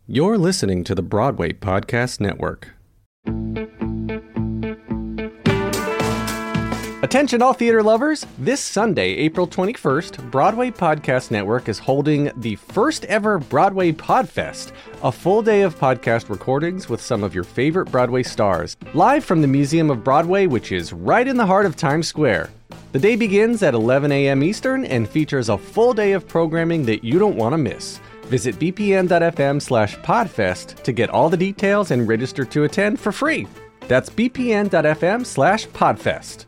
You're listening to the Broadway Podcast Network. Attention all theater lovers! This Sunday, April 21st, Broadway Podcast Network is holding the first ever Broadway Podfest, a full day of podcast recordings with some of your favorite Broadway stars, live from the Museum of Broadway, which is right in the heart of Times Square. The day begins at 11 a.m. Eastern and features a full day of programming that you don't want to miss. Visit bpn.fm/podfest to get all the details and register to attend for free. That's bpn.fm/podfest.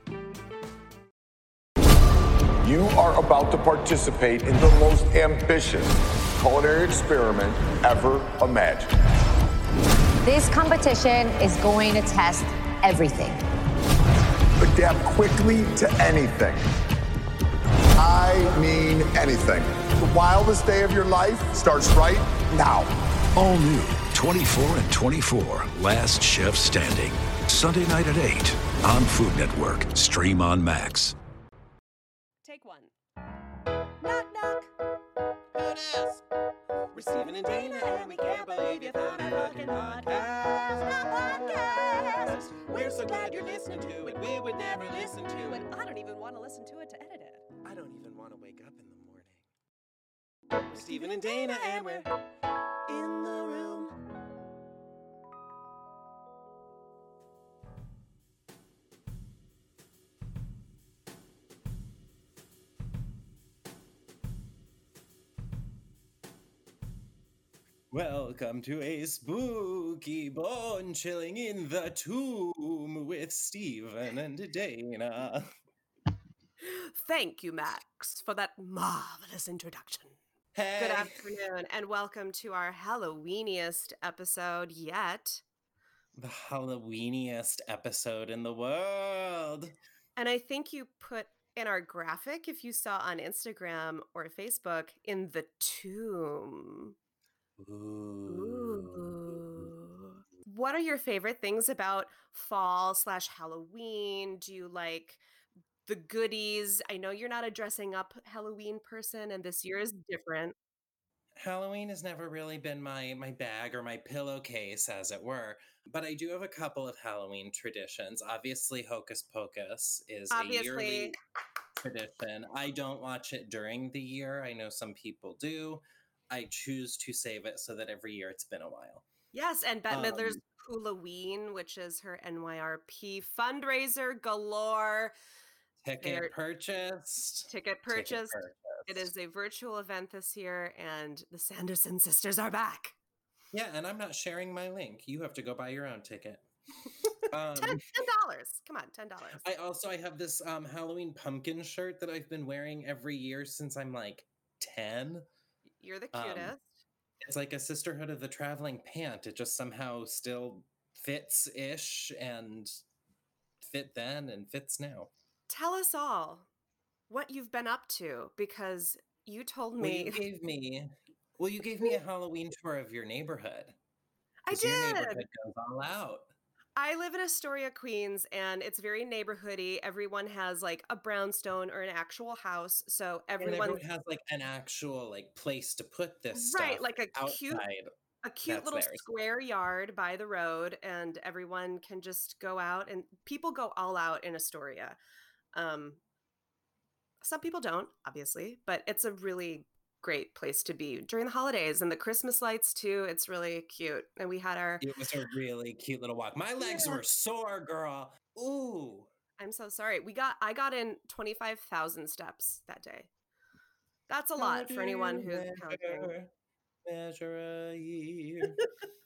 You are about to participate in the most ambitious culinary experiment ever imagined. This competition is going to test everything. Adapt quickly to anything. I mean anything. The wildest day of your life starts right now. All new 24 and 24, Last Chef Standing. Sunday night at 8 on Food Network. Stream on Max. Take one. Knock, knock. Who dis? We're Stephen and Dana, and we can't believe you found our fucking podcast. We're so glad you're listening to it. We would never listen to it. I don't even want to listen to it to edit it. I don't even want to wake up in the morning. We're Stephen and Dana, and we're in the room. Welcome to a spooky bone chilling in the tomb with Stephen and Dana. Thank you, Max, for that marvelous introduction. Hey. Good afternoon, and welcome to our Halloweeniest episode yet. The Halloweeniest episode in the world. And I think you put in our graphic, if you saw on Instagram or Facebook, in the tomb. Ooh. What are your favorite things about fall/Halloween? Do you like the goodies? I know you're not a dressing up Halloween person, and this year is different. Halloween has never really been my bag or my pillowcase, as it were. But I do have a couple of Halloween traditions. Obviously, Hocus Pocus is a yearly tradition. I don't watch it during the year. I know some people do. I choose to save it so that every year it's been a while. Yes, and Bette Midler's Halloween, which is her NYRP fundraiser galore. Ticket purchased. It is a virtual event this year, and the Sanderson sisters are back. Yeah, and I'm not sharing my link. You have to go buy your own ticket. $10. Come on, $10. I have this Halloween pumpkin shirt that I've been wearing every year since I'm like 10. You're the cutest. It's like a Sisterhood of the Traveling Pant. It just somehow still fits-ish and fit then and fits now. Tell us all what you've been up to, because you told me... you gave me a Halloween tour of your neighborhood. I did! Your neighborhood goes all out. I live in Astoria, Queens, and it's very neighborhoody. Everyone has like a brownstone or an actual house, so everyone has like an actual like place to put this right, stuff like a outside. cute little square yard by the road, and everyone can just go out, and people go all out in Astoria. Some people don't, obviously, but it's a really great place to be during the holidays, and the Christmas lights too. It's really cute. And it was a really cute little walk. My legs were sore, girl. Ooh. I'm so sorry. I got in 25,000 steps that day. That's a lot for anyone who's counting. Measure a year.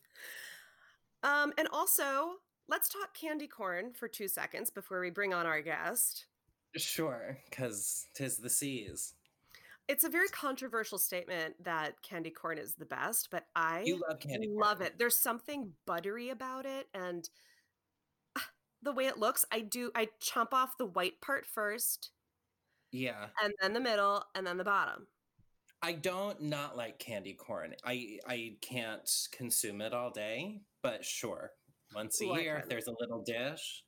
And also, let's talk candy corn for 2 seconds before we bring on our guest. Sure, because 'tis the seas. It's a very controversial statement that candy corn is the best, but You love candy corn. love it. There's something buttery about it, and the way it looks, I chomp off the white part first. Yeah. And then the middle, and then the bottom. I don't not like candy corn. I can't consume it all day, but sure. Once a year, if there's a little dish.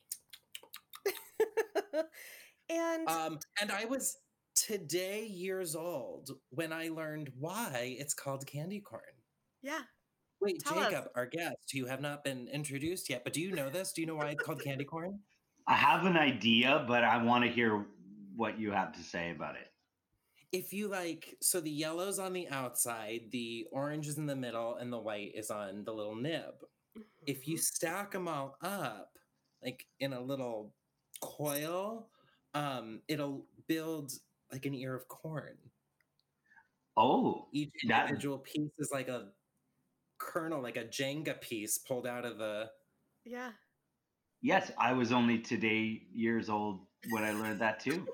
And I was today years old when I learned why it's called candy corn. Yeah. Wait, Tell Jacob, us. our guest, you have not been introduced yet, but do you know this? Do you know why it's called candy corn? I have an idea, but I want to hear what you have to say about it. If you so the yellow's on the outside, the orange is in the middle, and the white is on the little nib. If you stack them all up, like in a little coil, it'll build like an ear of corn. Oh, Each individual piece is like a kernel, like a Jenga piece pulled out of the. Yeah. Yes, I was only today years old when I learned that too.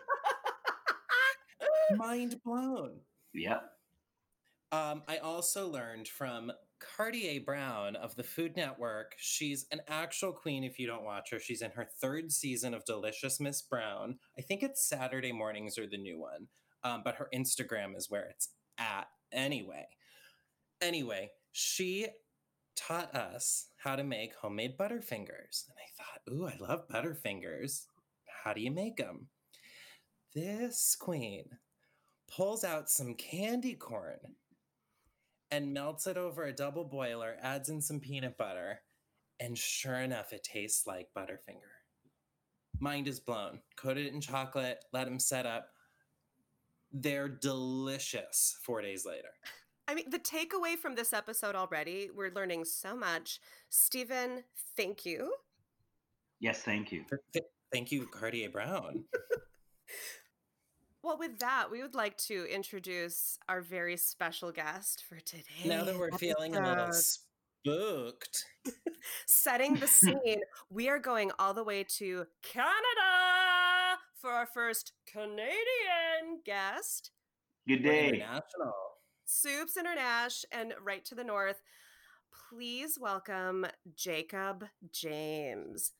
Mind blown. Yep. I also learned from Cartier Brown of the Food Network. She's an actual queen if you don't watch her. She's in her 3rd season of Delicious Miss Brown. I think it's Saturday mornings or the new one, but her Instagram is where it's at anyway. Anyway, she taught us how to make homemade Butterfingers. And I thought, ooh, I love Butterfingers. How do you make them? This queen pulls out some candy corn and melts it over a double boiler, adds in some peanut butter, and sure enough, it tastes like Butterfinger. Mind is blown. Coated it in chocolate, let them set up. They're delicious 4 days later. I mean, the takeaway from this episode already, we're learning so much. Stephen, thank you. Yes, thank you. Thank you, Cartier Brown. Well, with that, we would like to introduce our very special guest for today. Now that we're feeling a little spooked. Setting the scene, we are going all the way to Canada for our first Canadian guest. Good day. International. Soups Internash, and right to the north, please welcome Jacob James.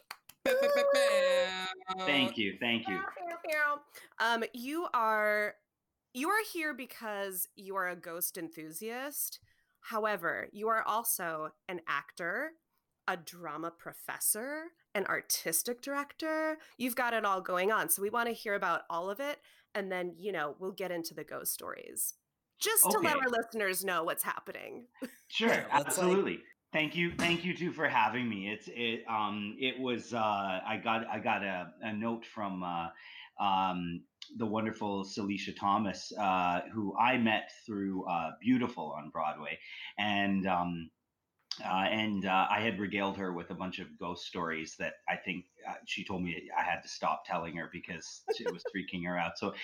Thank you. You are here because you are a ghost enthusiast. However, you are also an actor, a drama professor, an artistic director. You've got it all going on. So we want to hear about all of it. And then, we'll get into the ghost stories. Just to let our listeners know what's happening. Sure, absolutely. Thank you too for having me. It was I got a note from the wonderful Celicia Thomas, who I met through Beautiful on Broadway, and I had regaled her with a bunch of ghost stories that I think she told me I had to stop telling her because it was freaking her out. So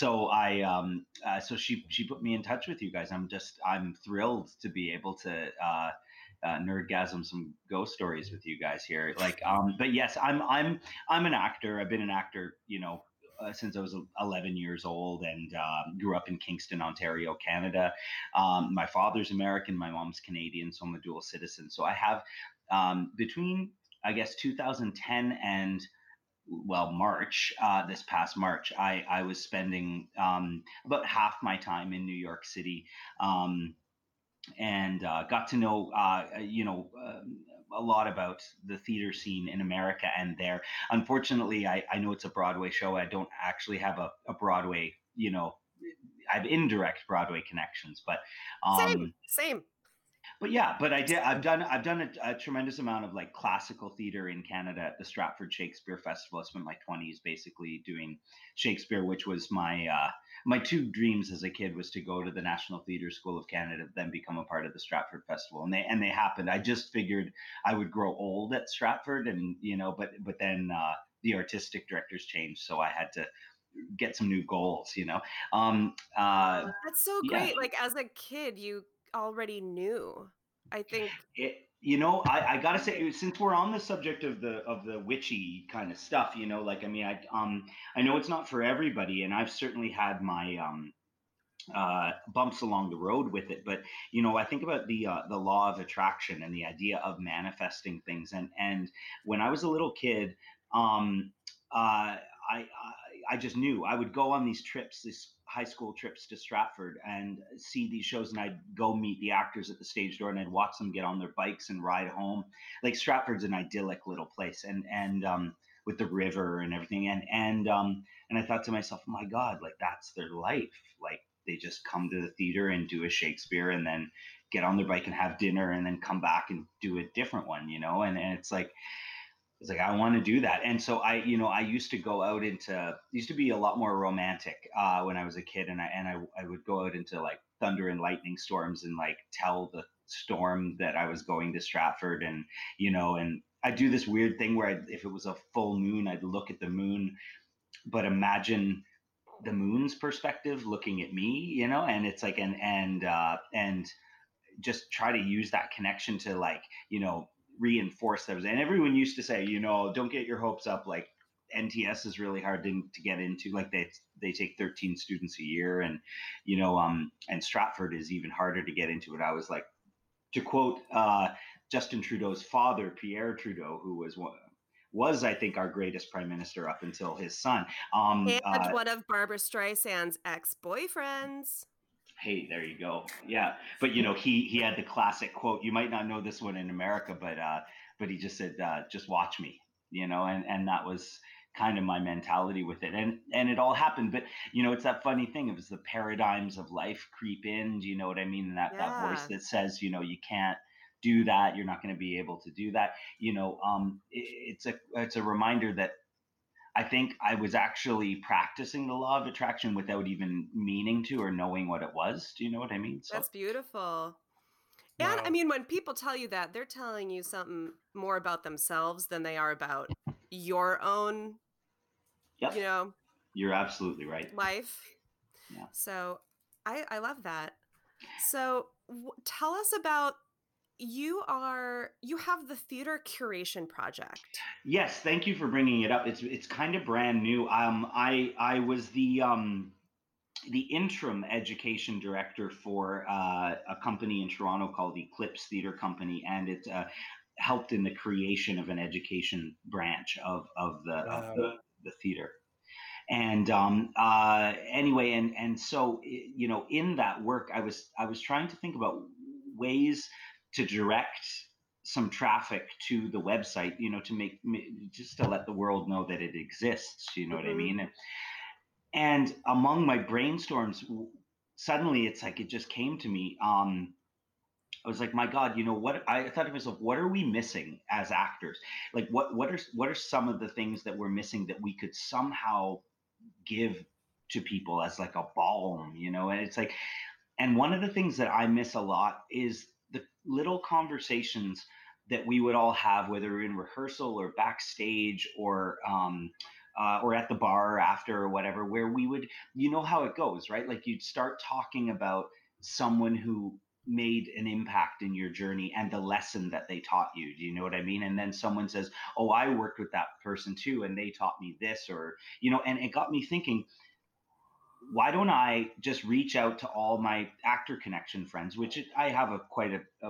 she put me in touch with you guys. I'm thrilled to be able to nerdgasm some ghost stories with you guys here. But yes, I'm an actor. I've been an actor, since I was 11 years old, and grew up in Kingston, Ontario, Canada. My father's American, my mom's Canadian, so I'm a dual citizen. So I have between, I guess, 2010 and March, this past March, I was spending about half my time in New York City, and got to know, a lot about the theater scene in America and there. Unfortunately, I know it's a Broadway show. I don't actually have a Broadway, I have indirect Broadway connections, but Same. But I've done a tremendous amount of classical theater in Canada at the Stratford Shakespeare Festival. I spent my 20s basically doing Shakespeare, which was my my two dreams as a kid was to go to the National Theatre School of Canada, then become a part of the Stratford Festival, and they happened. I just figured I would grow old at Stratford, and but then the artistic directors changed, so I had to get some new goals. That's so great. Yeah. As a kid, you already knew. I think I gotta say, since we're on the subject of the witchy kind of stuff, I know it's not for everybody, and I've certainly had my bumps along the road with it, but I think about the law of attraction and the idea of manifesting things, and when I was a little kid, I just knew I would go on these trips, these high school trips to Stratford, and see these shows, and I'd go meet the actors at the stage door, and I'd watch them get on their bikes and ride home. Stratford's an idyllic little place, and with the river and everything, and I thought to myself, oh my God, that's their life. They just come to the theater and do a Shakespeare and then get on their bike and have dinner and then come back and do a different one, and it's like I want to do that. And so I used to go out used to be a lot more romantic when I was a kid, and I would go out into like thunder and lightning storms and like tell the storm that I was going to Stratford, and and I do this weird thing where if it was a full moon, I'd look at the moon, but imagine the moon's perspective looking at me, and it's like and just try to use that connection to like reinforce those. And everyone used to say, don't get your hopes up, like NTS is really hard to get into, like they take 13 students a year, and and Stratford is even harder to get into. And I was like, to quote Justin Trudeau's father, Pierre Trudeau, who was I think our greatest prime minister up until his son, and one of Barbara Streisand's ex-boyfriends. Hey, there you go. Yeah, but he had the classic quote. You might not know this one in America, but he just said, "Just watch me," and that was kind of my mentality with it, and it all happened. But it's that funny thing. It was the paradigms of life creep in. Do you know what I mean? That voice that says, you can't do that. You're not going to be able to do that. It's a reminder that I think I was actually practicing the law of attraction without even meaning to or knowing what it was. Do you know what I mean? So, that's beautiful. And wow. I mean, when people tell you that, they're telling you something more about themselves than they are about your own, yep. You're absolutely right. Life. Yeah. So I love that. So tell us about, you have the Theater Curation Project. Yes, thank you for bringing it up. It's kind of brand new. I was the interim education director for a company in Toronto called Eclipse Theater Company, and it helped in the creation of an education branch of the theater. And anyway, and so in that work, I was trying to think about ways to direct some traffic to the website, to make, just to let the world know that it exists, what I mean? And among my brainstorms, suddenly it's like, it just came to me. I was like, my God, what? I thought to myself, what are we missing as actors? Like, what are some of the things that we're missing that we could somehow give to people as like a balm, And it's like, and one of the things that I miss a lot is the little conversations that we would all have, whether in rehearsal or backstage or at the bar after or whatever, where we would, how it goes, right? Like you'd start talking about someone who made an impact in your journey and the lesson that they taught you. Do you know what I mean? And then someone says, oh, I worked with that person too, and they taught me this, or, and it got me thinking, why don't I just reach out to all my Actor Connection friends, which I have quite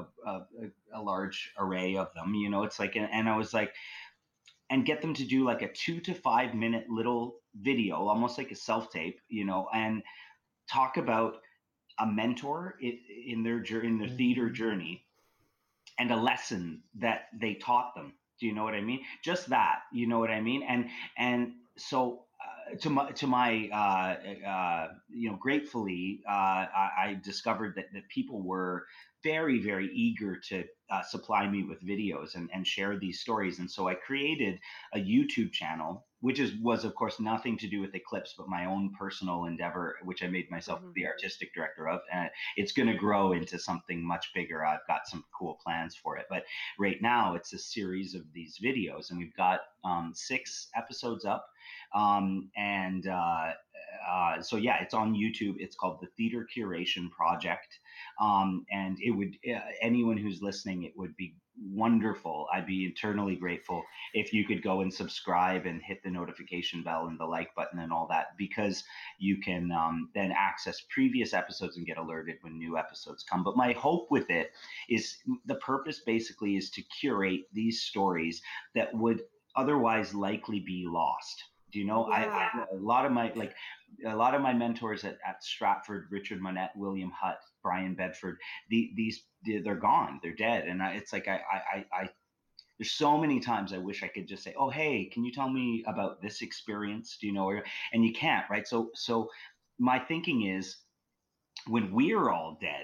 a large array of them, it's like, and I was like, and get them to do like a 2 to 5 minute little video, almost like a self-tape, and talk about a mentor in their theater journey and a lesson that they taught them. Do you know what I mean? Just that, you know what I mean? And so to my gratefully, I discovered that people were very, very eager to supply me with videos and share these stories. And so I created a YouTube channel, which was of course nothing to do with Eclipse, but my own personal endeavor, which I made myself the artistic director of. And it's going to grow into something much bigger. I've got some cool plans for it. But right now it's a series of these videos, and we've got 6 episodes up. So yeah, it's on YouTube. It's called the Theater Curation Project. And it would, anyone who's listening, it would be wonderful. I'd be eternally grateful if you could go and subscribe and hit the notification bell and the like button and all that, because you can then access previous episodes and get alerted when new episodes come. But my hope with it is, the purpose basically is to curate these stories that would otherwise likely be lost. Do you know? Yeah. A lot of my mentors at Stratford, Richard Monette, William Hutt, Brian Bedford, they're gone, they're dead. And it's like, I there's so many times I wish I could just say, oh, hey, can you tell me about this experience? Do you know? And you can't, right? So my thinking is, when we're all dead,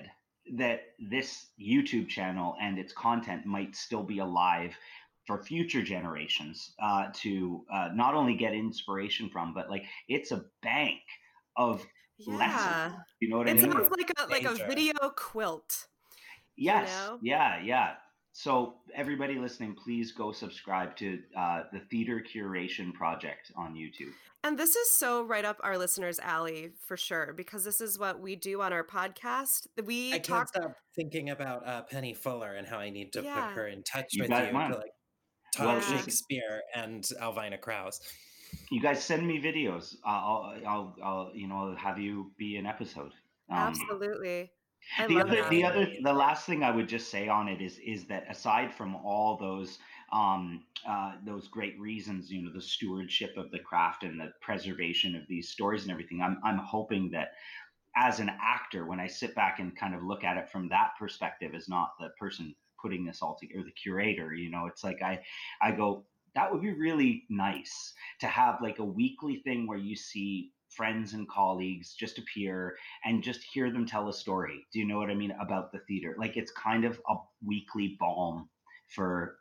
that this YouTube channel and its content might still be alive for future generations to not only get inspiration from, but like it's a bank of lessons. You know what I mean? It sounds like a video quilt. Yes. Yeah. So everybody listening, please go subscribe to the Theater Curation Project on YouTube. And this is so right up our listeners' alley for sure, because this is what we do on our podcast. I can't stop thinking about Penny Fuller and how I need to put her in touch with you to like talk Shakespeare and Alvina Krause. You guys send me videos. I'll have you be an episode. Absolutely. The last thing I would just say on it is that aside from all those great reasons, you know, the stewardship of the craft and the preservation of these stories and everything, I'm hoping that as an actor, when I sit back and kind of look at it from that perspective, as not the person putting this all together, the curator, you know, it's like I go, that would be really nice to have like a weekly thing where you see friends and colleagues just appear and just hear them tell a story. Do you know what I mean about the theater? Like it's kind of a weekly balm for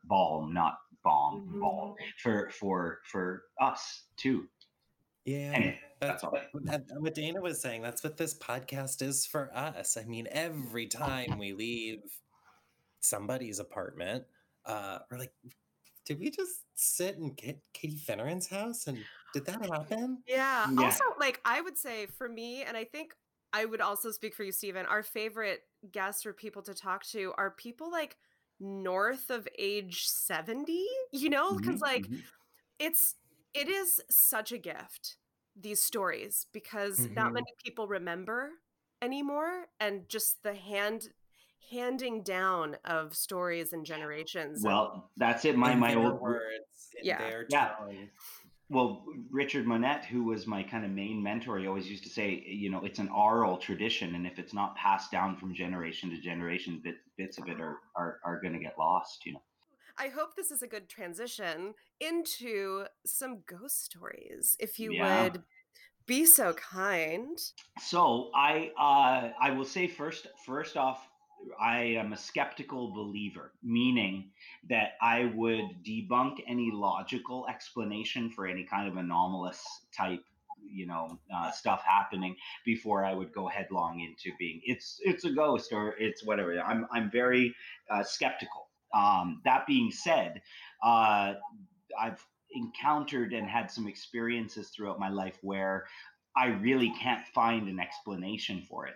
us too. Yeah. Anyway, that's what Dana was saying. That's what this podcast is for us. I mean, every time we leave somebody's apartment, we're like, did we just sit in Katie Finneran's house? And did that happen? Yeah. Also, like, I would say for me, and I think I would also speak for you, Stephen, our favorite guests or people to talk to are people like north of age 70, you know, because it is such a gift, these stories, because not many people remember anymore, and just the handing down of stories and generations. Well, that's it. My old words, their tone. Well, Richard Monette, who was my kind of main mentor, he always used to say, you know, it's an oral tradition, and if it's not passed down from generation to generation, bits of it are going to get lost, you know. I hope this is a good transition into some ghost stories, if you would be so kind. So I will say first off, I am a skeptical believer, meaning that I would debunk any logical explanation for any kind of anomalous type, you know, stuff happening before I would go headlong into being it's a ghost or it's whatever. I'm very skeptical. That being said, I've encountered and had some experiences throughout my life where I really can't find an explanation for it.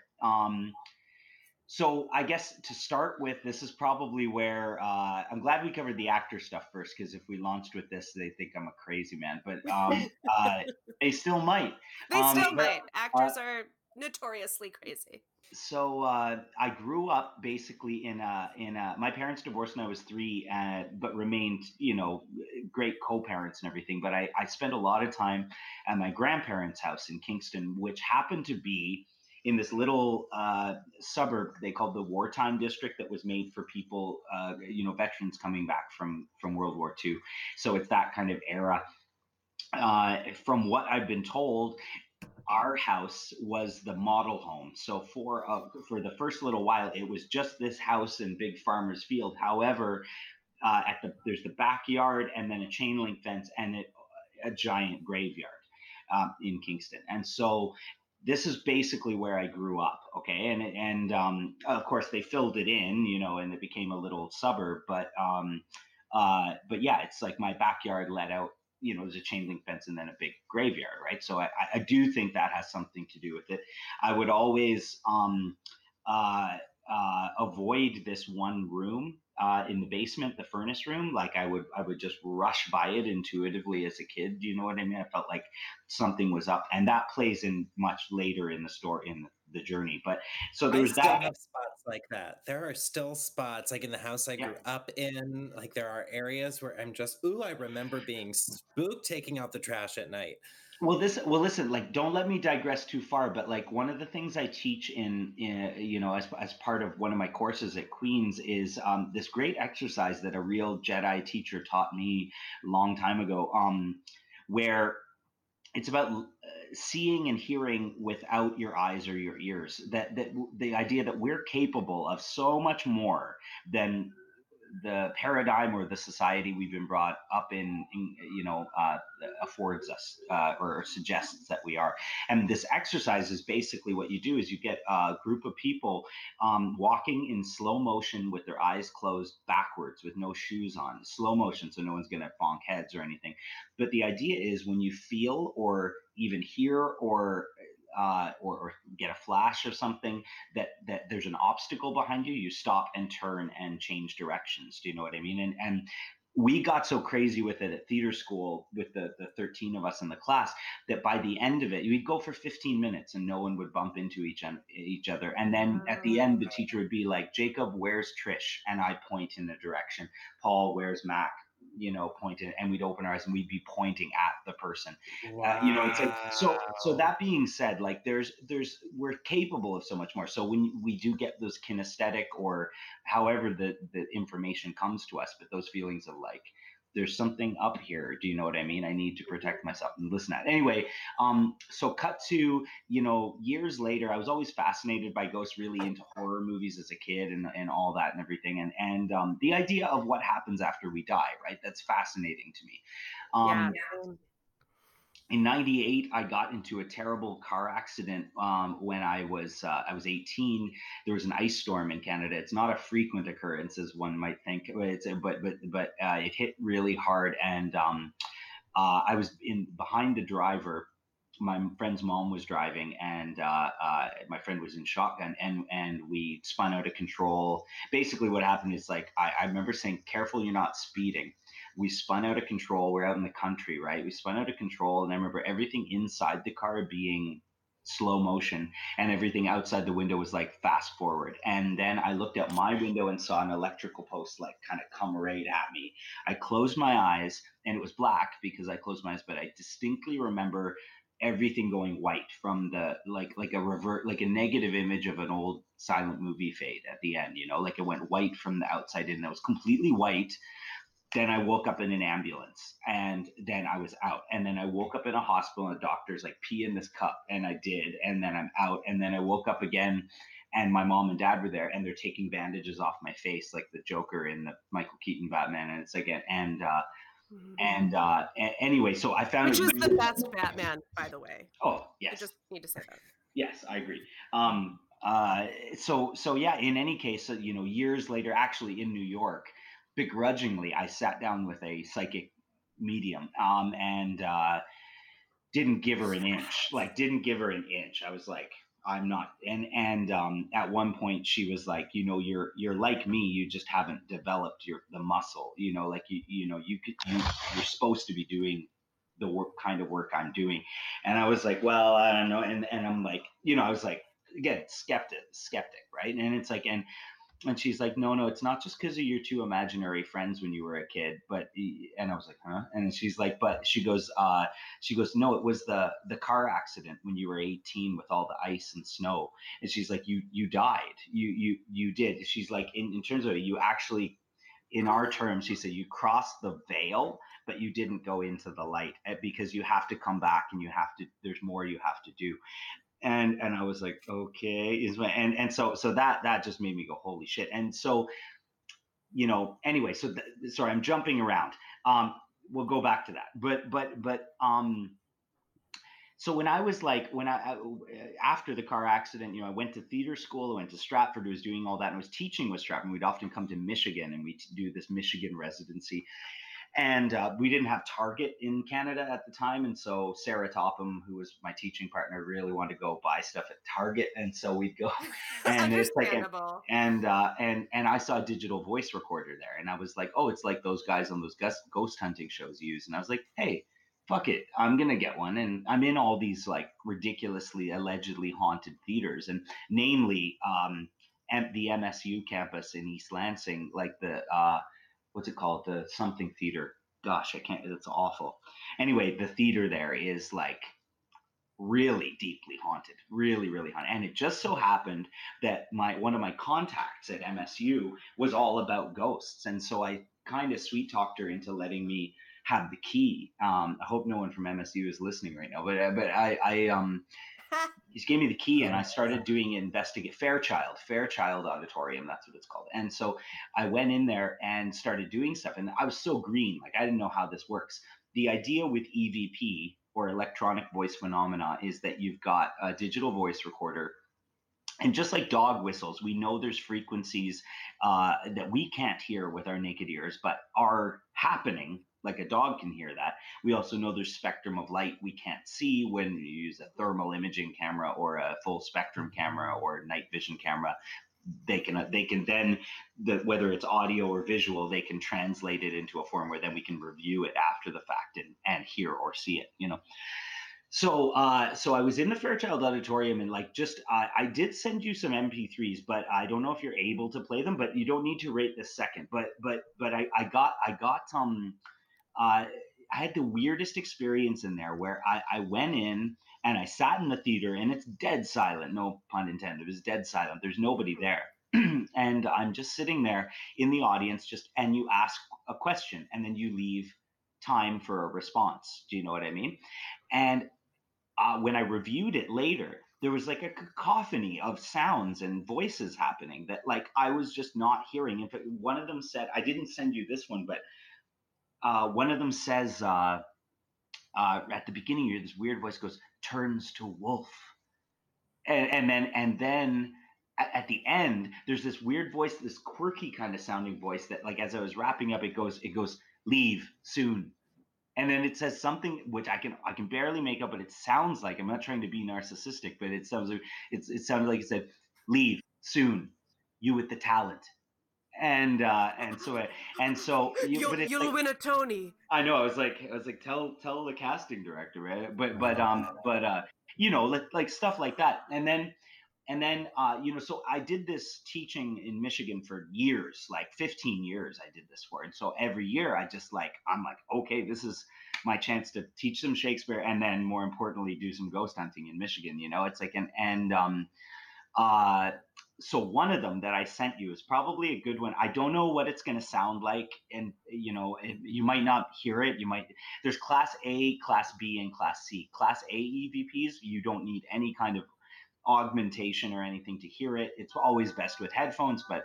So I guess to start with, this is probably where I'm glad we covered the actor stuff first, because if we launched with this, they think I'm a crazy man, but they still might. They still might. Actors are notoriously crazy. So I grew up basically in my parents divorced when I was 3, but remained, you know, great co-parents and everything. But I spent a lot of time at my grandparents' house in Kingston, which happened to be in this little suburb they called the Wartime District that was made for people, you know, veterans coming back from World War II. So it's that kind of era. From what I've been told, our house was the model home. So for the first little while, it was just this house and big farmer's field. However, there's the backyard and then a chain link fence and a giant graveyard in Kingston. And so this is basically where I grew up. Okay. And of course they filled it in, you know, and it became a little suburb, but yeah, it's like my backyard let out, you know, there's a chain link fence and then a big graveyard, right? So I do think that has something to do with it. I would always avoid this one room in the basement, the furnace room. Like I would just rush by it intuitively as a kid. Do you know what I mean? I felt like something was up, and that plays in much later in the story, in the journey. But so there's that. I still have spots like that. There are still spots like in the house I grew up in. Like there are areas where I'm just, I remember being spooked taking out the trash at night. Well, listen, like, don't let me digress too far, but like one of the things I teach in you know, as part of one of my courses at Queen's is this great exercise that a real Jedi teacher taught me a long time ago, where it's about seeing and hearing without your eyes or your ears. That the idea that we're capable of so much more than the paradigm or the society we've been brought up in affords us or suggests that we are. And this exercise is basically what you do is you get a group of people walking in slow motion with their eyes closed backwards with no shoes on, slow motion, so no one's going to bonk heads or anything. But the idea is when you feel or even hear or get a flash of something that there's an obstacle behind you, you stop and turn and change directions. Do you know what I mean? And we got so crazy with it at theater school with the 13 of us in the class that by the end of it, we'd go for 15 minutes and no one would bump into each other. And then at the end, the teacher would be like, Jacob, where's Trish? And I'd point in a direction. Paul, where's Mac? Pointed, and we'd open our eyes and we'd be pointing at the person. Wow. It's like, so that being said, like we're capable of so much more. So when we do get those kinesthetic or however the information comes to us, but those feelings of like, there's something up here. Do you know what I mean? I need to protect myself and listen at. Anyway, so cut to, years later, I was always fascinated by ghosts, really into horror movies as a kid and all that and everything. And the idea of what happens after we die, right? That's fascinating to me. In 98, I got into a terrible car accident when I was 18. There was an ice storm in Canada. It's not a frequent occurrence, as one might think, but it hit really hard. And I was behind the driver. My friend's mom was driving, and my friend was in shotgun, and we spun out of control. Basically, what happened is like I remember saying, "Careful, you're not speeding." We spun out of control. We're out in the country, right? We spun out of control, and I remember everything inside the car being slow motion, and everything outside the window was like fast forward. And then I looked out my window and saw an electrical post like kind of come right at me. I closed my eyes, and it was black because I closed my eyes, but I distinctly remember everything going white from the like a negative image of an old silent movie fade at the end, like it went white from the outside in. It was completely white. Then I woke up in an ambulance, and then I was out. And then I woke up in a hospital, and the doctor's like, pee in this cup. And I did. And then I'm out. And then I woke up again, and my mom and dad were there, and they're taking bandages off my face, like the Joker in the Michael Keaton Batman. And it's like, anyway, so I found which is the best Batman, by the way. Oh, yes. I just need to say that. Yes, I agree. So yeah, in any case, years later, actually in New York, begrudgingly, I sat down with a psychic medium and didn't give her an inch. I was like, I'm not. And at one point she was like, you're like me. You just haven't developed the muscle. You're supposed to be doing the kind of work I'm doing. And I was like, well, I don't know. And I'm like, I was like, again, skeptic, right? And it's like, and she's like, no, it's not just because of your two imaginary friends when you were a kid, and I was like, huh? And she's like, but she goes, no, it was the car accident when you were 18 with all the ice and snow. And she's like, you died. You did. She's like, in terms of it, you actually, in our terms, she said, you crossed the veil, but you didn't go into the light because you have to come back and there's more you have to do. And I was like, okay, and so that just made me go, holy shit. And so, anyway, sorry, I'm jumping around. We'll go back to that. But so when I was like, after the car accident, I went to theater school, I went to Stratford, I was doing all that, and I was teaching with Stratford. We'd often come to Michigan, and we do this Michigan residency. And we didn't have Target in Canada at the time. And so Sarah Topham, who was my teaching partner, really wanted to go buy stuff at Target. And so we'd go and it's like, and I saw a digital voice recorder there. And I was like, oh, it's like those guys on those ghost hunting shows use. And I was like, hey, fuck it, I'm going to get one. And I'm in all these like ridiculously, allegedly haunted theaters, and namely at the MSU campus in East Lansing, like the, what's it called? The something theater. Gosh, I can't, it's awful. Anyway, the theater there is like really deeply haunted, really, really haunted. And it just so happened that one of my contacts at MSU was all about ghosts. And so I kind of sweet talked her into letting me have the key. I hope no one from MSU is listening right now, but he gave me the key, and I started doing Fairchild Auditorium. That's what it's called. And so I went in there and started doing stuff, and I was so green. Like, I didn't know how this works. The idea with EVP, or electronic voice phenomena, is that you've got a digital voice recorder. And just like dog whistles, we know there's frequencies that we can't hear with our naked ears, but are happening. Like a dog can hear that. We also know there's spectrum of light we can't see when you use a thermal imaging camera or a full spectrum camera or a night vision camera. They can then, whether it's audio or visual, they can translate it into a form where then we can review it after the fact and hear or see it, you know. So I was in the Fairchild Auditorium, and I did send you some MP3s, but I don't know if you're able to play them. But you don't need to rate this second. But I had the weirdest experience in there where I went in and I sat in the theater, and it's dead silent. No pun intended. It was dead silent. There's nobody there. And I'm just sitting there in the audience, and you ask a question and then you leave time for a response. Do you know what I mean? And when I reviewed it later, there was like a cacophony of sounds and voices happening that like I was just not hearing. In fact, one of them said, I didn't send you this one, but one of them says at the beginning, you hear this weird voice goes, turns to wolf. And then at the end, there's this weird voice, this quirky kind of sounding voice that like, as I was wrapping up, it goes, leave soon. And then it says something which I can barely make up, but it sounds like, I'm not trying to be narcissistic, but it sounds like it sounded like it said, leave soon, you with the talent. And so you'll like, win a Tony. I know. I was like, tell the casting director, right? But you know, like stuff like that. And then you know, so I did this teaching in Michigan for years, like 15 years I did this for. And so every year I'm like, okay, this is my chance to teach some Shakespeare, and then more importantly, do some ghost hunting in Michigan. You know, it's like, so one of them that I sent you is probably a good one. I don't know what it's going to sound like. And, you know, you might not hear it. There's Class A, Class B, and Class C. Class A EVPs, you don't need any kind of augmentation or anything to hear it. It's always best with headphones, but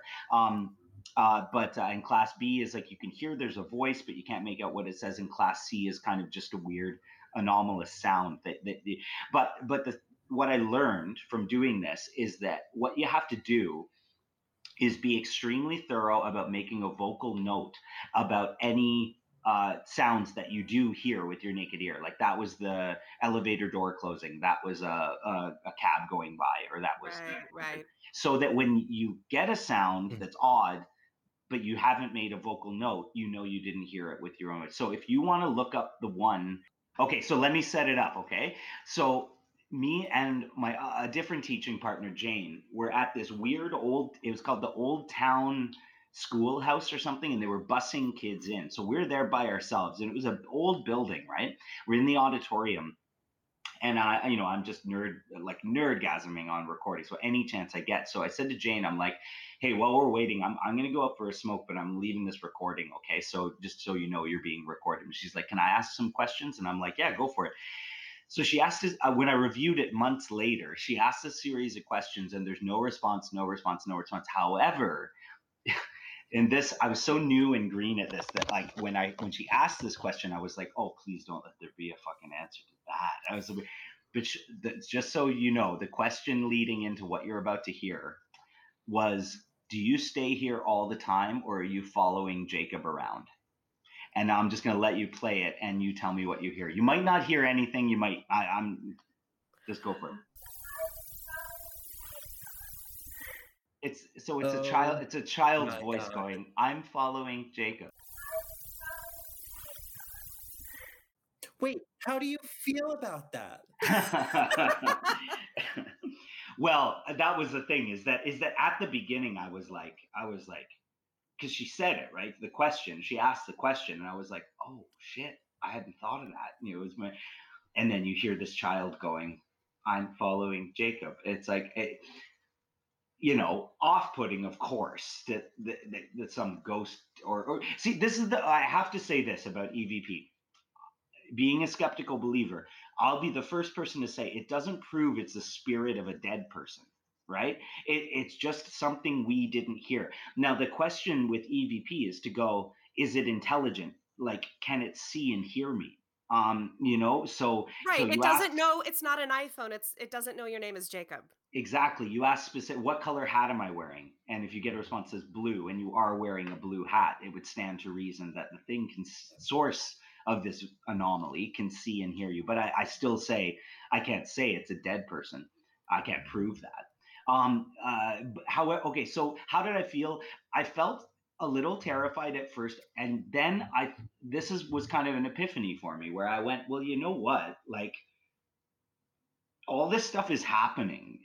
in Class B is like you can hear there's a voice, but you can't make out what it says. And Class C is kind of just a weird anomalous sound what I learned from doing this is that what you have to do is be extremely thorough about making a vocal note about any sounds that you do hear with your naked ear. Like that was the elevator door closing, that was a cab going by, or that was right. So that when you get a sound that's odd, but you haven't made a vocal note, you know you didn't hear it with your own. So if you want to look up the one, okay, so let me set it up, okay? So me and my a different teaching partner, Jane, were at this weird it was called the Old Town Schoolhouse or something, and they were busing kids in. So we're there by ourselves, and it was an old building, right? We're in the auditorium, and I'm just nerdgasming on recording. So any chance I get. So I said to Jane, I'm like, hey, while we're waiting, I'm going to go up for a smoke, but I'm leaving this recording, okay? So just so you know, you're being recorded. And she's like, can I ask some questions? And I'm like, yeah, go for it. So she asked us, when I reviewed it months later, she asked a series of questions, and there's no response. However, in this, I was so new and green at this that like when she asked this question, I was like, oh, please don't let there be a fucking answer to that. I was like, but just so you know, the question leading into what you're about to hear was, do you stay here all the time, or are you following Jacob around? And I'm just going to let you play it, and you tell me what you hear. You might not hear anything. You might. I'm just go for it. It's a child's voice going, I'm following Jacob. Wait, how do you feel about that? Well, that was the thing. Is that at the beginning I was like. Because she said it, right? She asked the question, and I was like, oh shit, I hadn't thought of that. You know, and then you hear this child going, I'm following Jacob. It's like, off-putting, of course, that some ghost or see, this is I have to say this about EVP. being a skeptical believer, I'll be the first person to say it doesn't prove it's the spirit of a dead person, right? It's just something we didn't hear. Now, the question with EVP is to go, is it intelligent? Like, can it see and hear me? So right. you It doesn't know. It's not an iPhone. It doesn't know your name is Jacob. Exactly. You ask specific, what color hat am I wearing? And if you get a response that says blue and you are wearing a blue hat, it would stand to reason that the thing source of this anomaly can see and hear you. But I still say, I can't say it's a dead person. I can't prove that. Okay. So how did I feel? I felt a little terrified at first. And then this was kind of an epiphany for me where I went, well, you know what? Like, all this stuff is happening,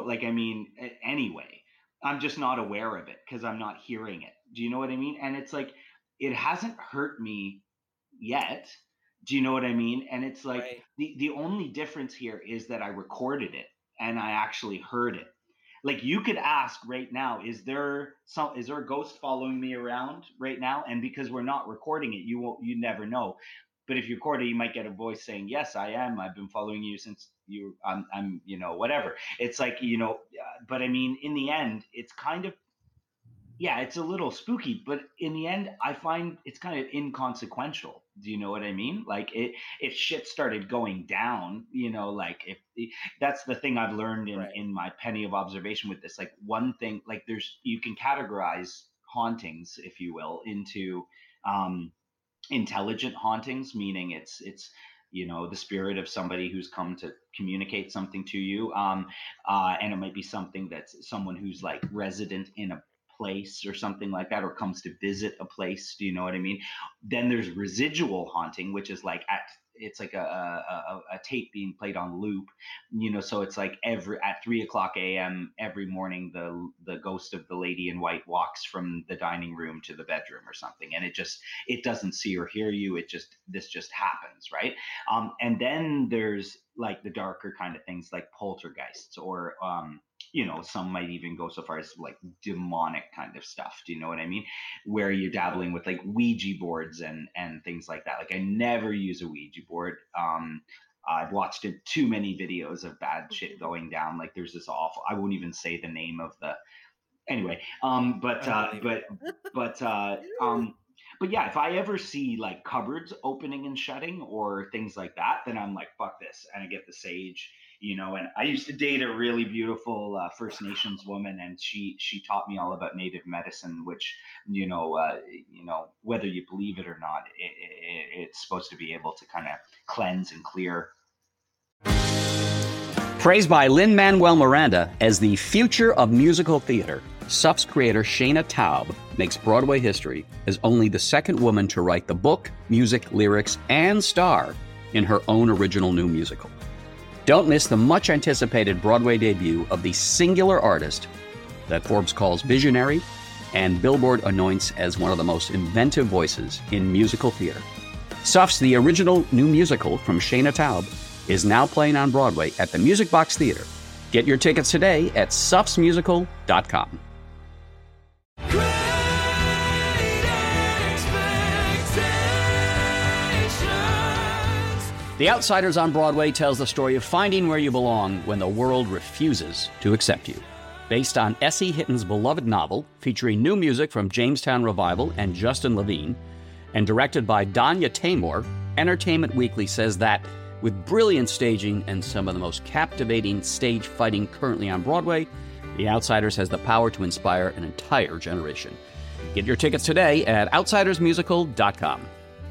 anyway, I'm just not aware of it because I'm not hearing it. Do you know what I mean? And it's like, it hasn't hurt me yet. Do you know what I mean? And it's like, right. The only difference here is that I recorded it and I actually heard it. Like, you could ask right now, is there a ghost following me around right now? And because we're not recording it, you never know. But if you record it, you might get a voice saying, yes, I am. I've been following you since I'm whatever. It's like, but I mean, in the end, it's kind of, yeah, it's a little spooky, but in the end, I find it's kind of inconsequential. Do you know what I mean? Like, if shit started going down, like that's the thing I've learned in my penny of observation with this. Like, one thing, like you can categorize hauntings, if you will, into intelligent hauntings, meaning it's the spirit of somebody who's come to communicate something to you, and it might be something that's someone who's like resident in a place or something like that, or comes to visit a place. Do you know what I mean? Then there's residual haunting, which is like it's like a tape being played on loop, so it's like at 3:00 a.m. every morning, the ghost of the lady in white walks from the dining room to the bedroom or something, and it doesn't see or hear you. This just happens, right? And then there's like the darker kind of things like poltergeists, or some might even go so far as like demonic kind of stuff. Do you know what I mean? Where you're dabbling with like Ouija boards and things like that. Like, I never use a Ouija board. I've watched too many videos of bad shit going down. Like, there's this awful, I won't even say the name of the, anyway. But yeah, if I ever see like cupboards opening and shutting or things like that, then I'm like, fuck this. And I get the sage, and I used to date a really beautiful First Nations woman, and she taught me all about native medicine, which, whether you believe it or not, it's supposed to be able to kind of cleanse and clear. Praised by Lin-Manuel Miranda as the future of musical theater, SUF's creator Shayna Taub makes Broadway history as only the second woman to write the book, music, lyrics, and star in her own original new musical. Don't miss the much-anticipated Broadway debut of the singular artist that Forbes calls visionary and Billboard anoints as one of the most inventive voices in musical theater. SUF's The Original New Musical from Shayna Taub is now playing on Broadway at the Music Box Theater. Get your tickets today at sufsmusical.com. The Outsiders on Broadway tells the story of finding where you belong when the world refuses to accept you. Based on S.E. Hitton's beloved novel, featuring new music from Jamestown Revival and Justin Levine, and directed by Danya Taymor, Entertainment Weekly says that, with brilliant staging and some of the most captivating stage fighting currently on Broadway, The Outsiders has the power to inspire an entire generation. Get your tickets today at outsidersmusical.com.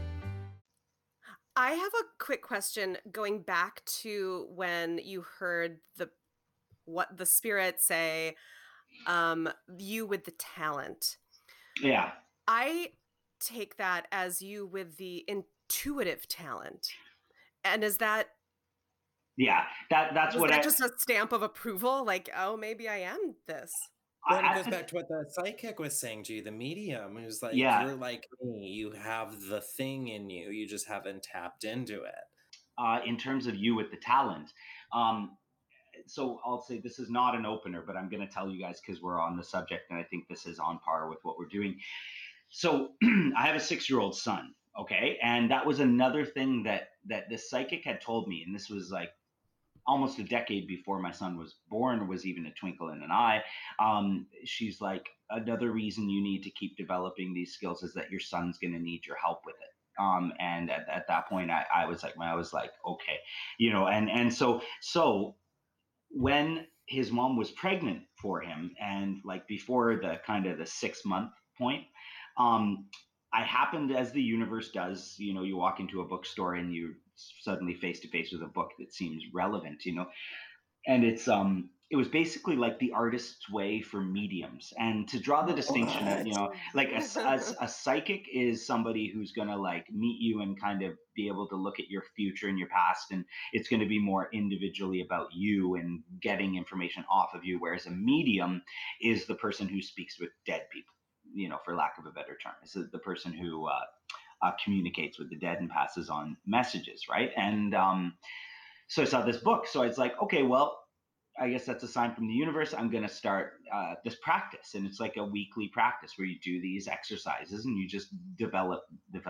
I have a quick question going back to when you heard what the spirits say, you with the talent. Yeah. I take that as you with the intuitive talent. And is that... Yeah, that's what just a stamp of approval? Like, oh, maybe I am this. Well, it goes back to what the psychic was saying to you, the medium, who's like, you're like me, you have the thing in you, you just haven't tapped into it. In terms of you with the talent, so I'll say this is not an opener, but I'm going to tell you guys because we're on the subject, and I think this is on par with what we're doing. So I have a 6-year-old son, Okay. And that was another thing that this psychic had told me. And this was like almost a decade before my son was born, was even a twinkle in an eye. She's like, another reason you need to keep developing these skills is that your son's going to need your help with it. And at that point, I was like, okay, you know, and so when his mom was pregnant for him, and like before the kind of the 6 month point, um, I happened, as the universe does, you know, you walk into a bookstore and you suddenly face to face with a book that seems relevant, you know, and it was basically like the artist's way for mediums. And to draw the distinction, you know, like a psychic is somebody who's going to like meet you and kind of be able to look at your future and your past, and it's going to be more individually about you and getting information off of you, whereas a medium is the person who speaks with dead people, you know, for lack of a better term. It's the person who communicates with the dead and passes on messages, right? And so I saw this book. So I was like, okay, well, I guess that's a sign from the universe. I'm going to start this practice. And it's like a weekly practice where you do these exercises and you just develop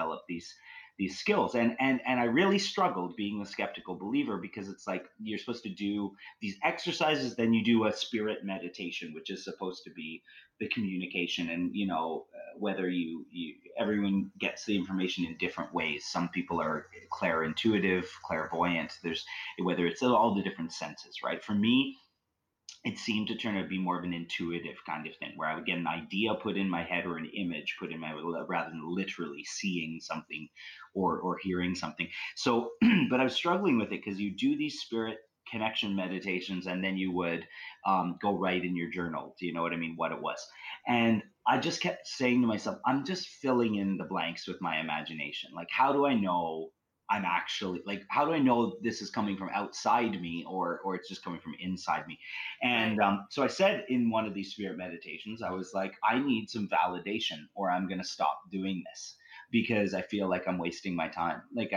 these skills. And I really struggled being a skeptical believer, because it's like you're supposed to do these exercises, then you do a spirit meditation, which is supposed to be the communication. And, you know, whether you everyone gets the information in different ways. Some people are clairintuitive, clairvoyant. There's whether it's all the different senses, right? For me, it seemed to turn out to be more of an intuitive kind of thing, where I would get an idea put in my head or an image put in my head, rather than literally seeing something or hearing something. So, but I was struggling with it, because you do these spirit connection meditations and then you would go write in your journal. Do you know what I mean? What it was. And I just kept saying to myself, I'm just filling in the blanks with my imagination. Like, how do I know I'm actually, like, how do I know this is coming from outside me, or it's just coming from inside me? And so I said in one of these spirit meditations, I was like, I need some validation or I'm going to stop doing this, because I feel like I'm wasting my time. Like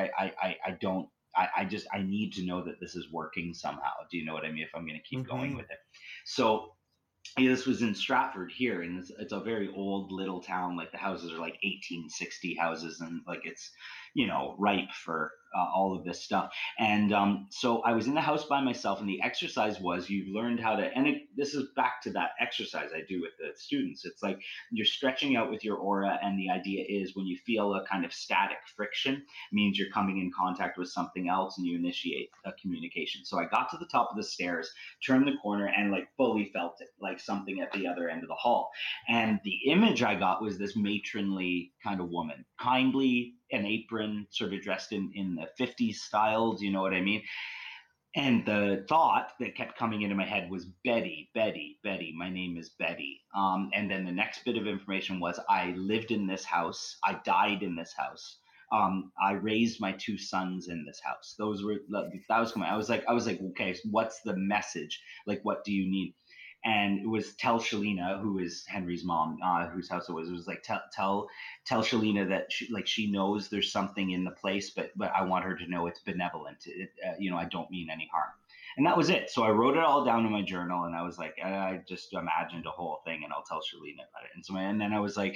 I need to know that this is working somehow. Do you know what I mean? If I'm going to keep going with it. So this was in Stratford here, and it's a very old little town. Like the houses are like 1860 houses, and like it's, you know, ripe for all of this stuff. And so I was in the house by myself, and the exercise was, you've learned how to, and this is back to that exercise I do with the students. It's like you're stretching out with your aura, and the idea is when you feel a kind of static friction, means you're coming in contact with something else, and you initiate a communication. So I got to the top of the stairs, turned the corner, and like fully felt it, like something at the other end of the hall. And the image I got was this matronly kind of woman, kindly, an apron, sort of dressed in the 50s style. Do you know what I mean? And the thought that kept coming into my head was Betty, Betty, Betty. My name is Betty. And then the next bit of information was, I lived in this house. I died in this house. I raised my two sons in this house. That was coming. I was like, okay, so what's the message? Like, what do you need? And it was tell Shalina, who is Henry's mom, whose house it was. It was like tell Shalina that she knows there's something in the place, but I want her to know it's benevolent. You know, I don't mean any harm. And that was it. So I wrote it all down in my journal, and I was like, I just imagined a whole thing, and I'll tell Shalina about it. And then I was like,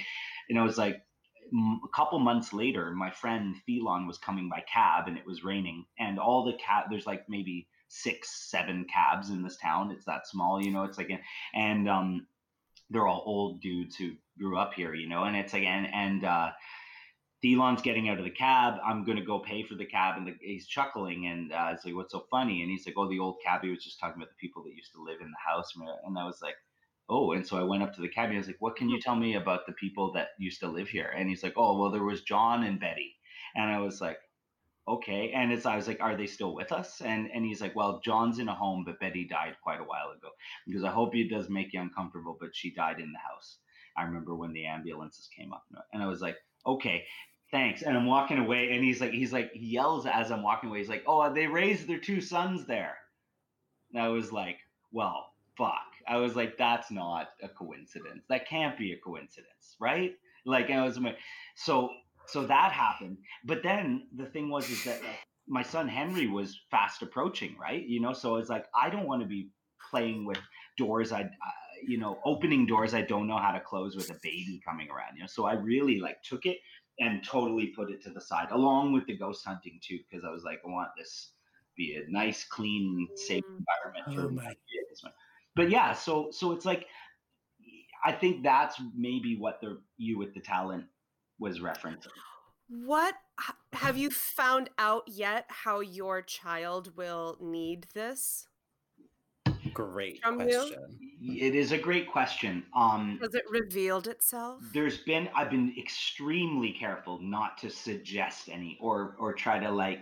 a couple months later, my friend Phelon was coming by cab, and it was raining, and all the there's like maybe 6-7 cabs in this town. It's that small, you know. It's like, and they're all old dudes who grew up here, you know. And it's like, and Thelon's getting out of the cab. I'm gonna go pay for the cab, and he's chuckling, and it's like, what's so funny? And he's like, oh, the old cabbie was just talking about the people that used to live in the house. And I was like, oh. And so I went up to the cabbie. I was like, what can you tell me about the people that used to live here? And he's like, oh, well, there was John and Betty. And I was like, okay. And I was like, are they still with us? And he's like, well, John's in a home, but Betty died quite a while ago. Because I hope it does make you uncomfortable, but she died in the house. I remember when the ambulances came up. And I was like, okay, thanks. And I'm walking away, and he yells as I'm walking away. He's like, oh, they raised their two sons there. And I was like, well, fuck. I was like, that's not a coincidence. That can't be a coincidence, right? Like, I was so that happened. But then the thing was, is that my son Henry was fast approaching, right? You know, so it's like, I don't want to be playing with doors. Opening doors I don't know how to close with a baby coming around, you know? So I really like took it and totally put it to the side, along with the ghost hunting too, because I was like, I want this to be a nice, clean, safe environment for my kids. But yeah, so it's like, I think that's maybe what you with the talent was referencing. What have you found out yet how your child will need this? Great question. It is a great question. Has it revealed itself? I've been extremely careful not to suggest any or try to like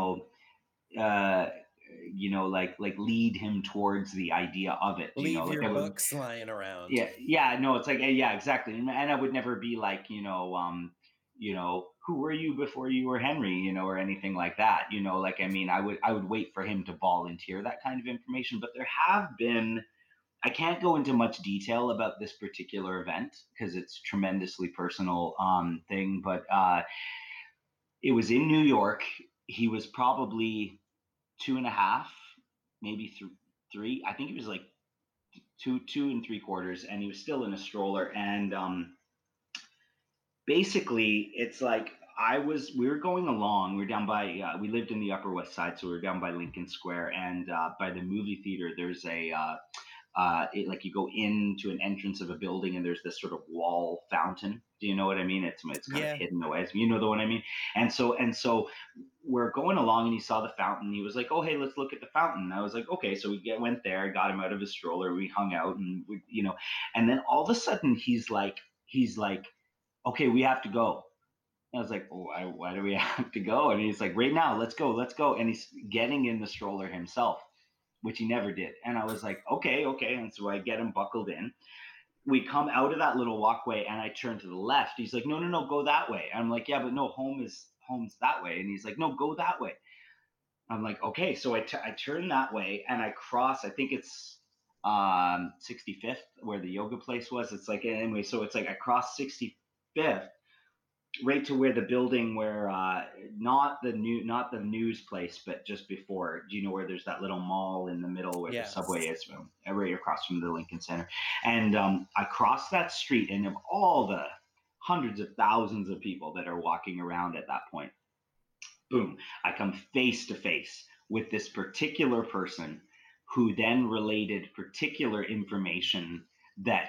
lead him towards the idea of it. Leave your books lying around. Yeah, no, it's like, yeah, exactly. And I would never be like, who were you before you were Henry, or anything like that, like, I mean, I would wait for him to volunteer that kind of information. But there have been, I can't go into much detail about this particular event because it's tremendously personal thing, but it was in New York. He was probably 2.5, maybe 3. I think he was like 2 3/4, and he was still in a stroller. And basically, it's like we were going along. We were down by we lived in the Upper West Side, so we were down by Lincoln Square, and by the movie theater, there's a like you go into an entrance of a building, and there's this sort of wall fountain. Do you know what I mean? It's kind of hidden away. You know the one I mean? And so we're going along, and he saw the fountain. He was like, "Oh, hey, let's look at the fountain." I was like, "Okay." So we went there, got him out of his stroller. We hung out, and and then all of a sudden he's like, "Okay, we have to go." I was like, why do we have to go? And he's like, "Right now, let's go. And he's getting in the stroller himself, which he never did. And I was like, okay. And so I get him buckled in. We come out of that little walkway, and I turn to the left. He's like, no, go that way. And I'm like, yeah, but no, home's that way. And he's like, no, go that way. I'm like, okay. So I turn that way, and I cross, I think it's 65th where the yoga place was. It's like, anyway, so it's like I cross 65th right to where the building where not the news place, but just before, do you know where there's that little mall in the middle where the subway is, right across from the Lincoln Center. And I crossed that street, and of all the hundreds of thousands of people that are walking around at that point, boom, I come face to face with this particular person who then related particular information that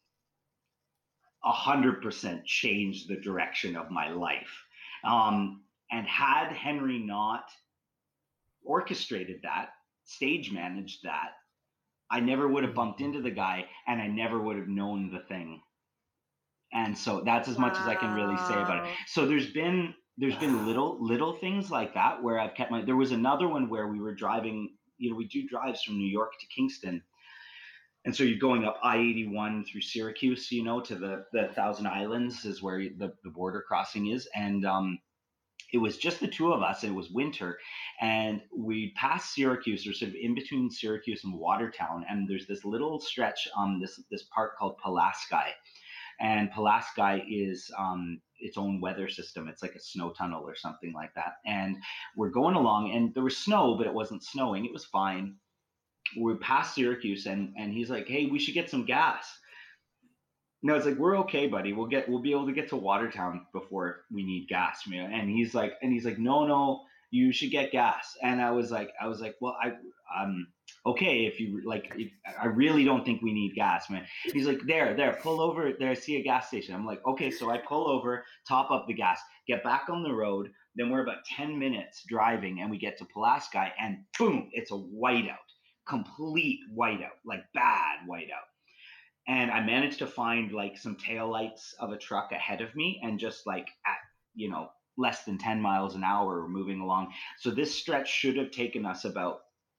100% changed the direction of my life. And had Henry not orchestrated that, stage managed that, I never would have bumped into the guy, and I never would have known the thing. And so that's as much as I can really say about it. So there's been little things like that where I've kept there was another one where we were driving, we do drives from New York to Kingston. And so you're going up I-81 through Syracuse, to the Thousand Islands is where the border crossing is. And it was just the two of us, and it was winter. And we passed Syracuse, or sort of in between Syracuse and Watertown. And there's this little stretch on this park called Pulaski. And Pulaski is its own weather system. It's like a snow tunnel or something like that. And we're going along, and there was snow, but it wasn't snowing. It was fine. We're past Syracuse, and he's like, "Hey, we should get some gas." No, it's like, "We're okay, buddy. We'll be able to get to Watertown before we need gas, man." And he's like, "No, you should get gas." And I was like, "Well, okay, if you like, I really don't think we need gas, man." He's like, there, pull over there. I see a gas station. I'm like, okay. So I pull over, top up the gas, get back on the road. Then we're about 10 minutes driving, and we get to Pulaski, and boom, it's a whiteout. Complete whiteout, like bad whiteout. And I managed to find like some taillights of a truck ahead of me, and just like at, less than 10 miles an hour, we're moving along. So this stretch should have taken us about